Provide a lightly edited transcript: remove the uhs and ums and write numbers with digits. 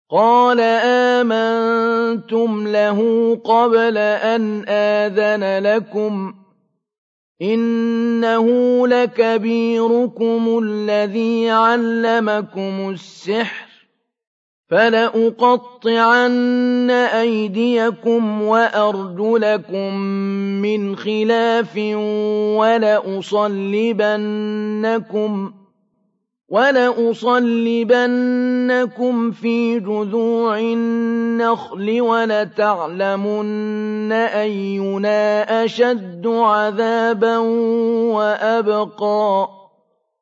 قَالَ آمَنتُمْ لَهُ قَبْلَ أَنْ آذَنَ لَكُمْ ۖ إِنَّهُ لَكَبِيرُكُمُ الَّذِي عَلَّمَكُمُ السِّحْرَ ۖ فَلَأُقَطِّعَنَّ أَيْدِيَكُمْ وَأَرْجُلَكُم مِّنْ خِلَافٍ وَلَأُصَلِّبَنَّكُمْ فِي جُذُوعِ النَّخْلِ وَلَتَعْلَمُنَّ أَيُّنَا أَشَدُّ عَذَابًا وَأَبْقَىٰ